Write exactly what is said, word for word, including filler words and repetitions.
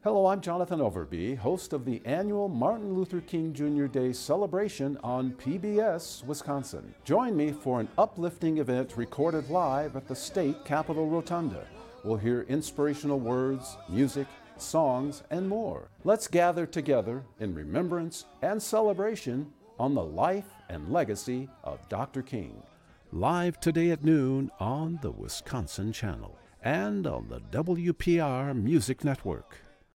Hello, I'm Jonathan Overby, host of the annual Martin Luther King Junior Day celebration on P B S Wisconsin. Join me for an uplifting event recorded live at the state Capitol Rotunda. We'll hear inspirational words, music, songs, and more. Let's gather together in remembrance and celebration on the life and legacy of Doctor King. Live today at noon on the Wisconsin Channel and on the W P R Music Network.